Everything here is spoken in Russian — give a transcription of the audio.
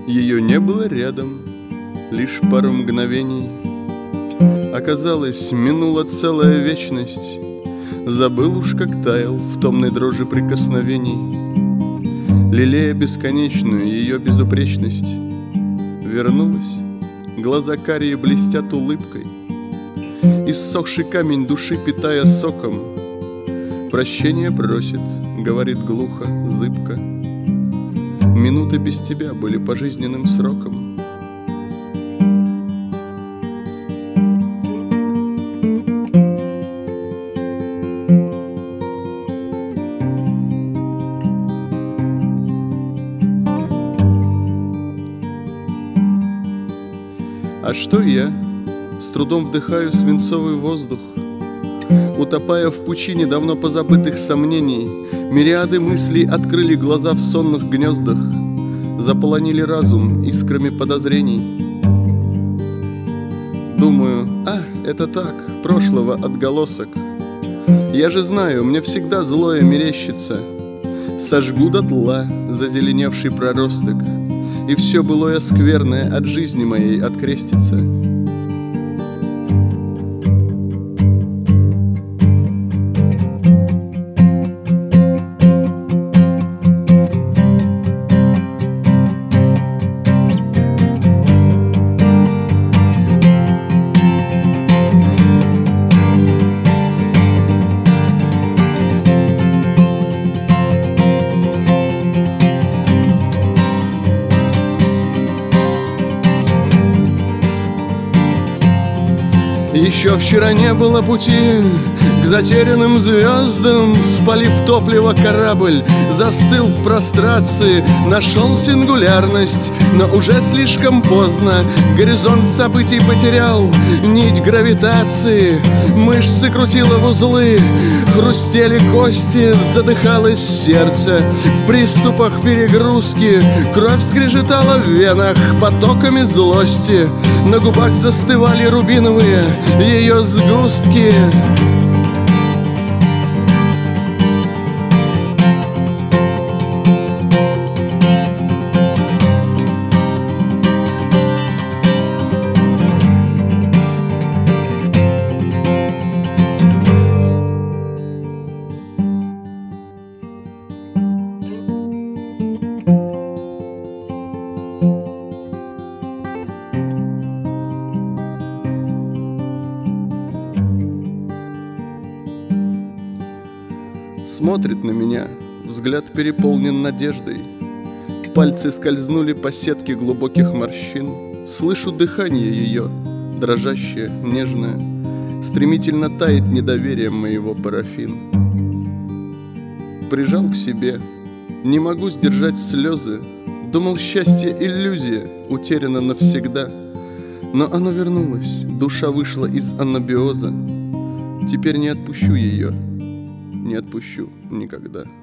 Ее не было рядом лишь пару мгновений. Оказалось, минула целая вечность. Забыл уж, как таял в томной дрожи прикосновений. Лелея бесконечную ее безупречность, вернулась, глаза карие блестят улыбкой, иссохший камень души питая соком. Прощение просит, говорит глухо, зыбко. Минуты без тебя были пожизненным сроком. А что я? С трудом вдыхаю свинцовый воздух, утопая в пучине давно позабытых сомнений. Мириады мыслей открыли глаза в сонных гнездах, заполонили разум искрами подозрений. Думаю, это так, прошлого отголосок. Я же знаю, мне всегда злое мерещится. Сожгу дотла зазеленевший проросток, и все былое скверное от жизни моей открестится. Еще вчера не было пути к затерянным звездам. Спалив топливо, корабль застыл в прострации. Нашел сингулярность, но уже слишком поздно. Горизонт событий потерял нить гравитации. Мышцы крутило в узлы, хрустели кости, задыхалось сердце. В приступах перегрузки кровь скрежетала в венах потоками злости. На губах застывали рубиновые ее сгустки. Смотрит на меня, взгляд переполнен надеждой. Пальцы скользнули по сетке глубоких морщин. Слышу дыхание ее, дрожащее, нежное. Стремительно тает недоверием моего парафин. Прижал к себе, не могу сдержать слезы. Думал, счастье иллюзия, утеряна навсегда. Но оно вернулось, душа вышла из анабиоза. Теперь не отпущу ее, не отпущу никогда.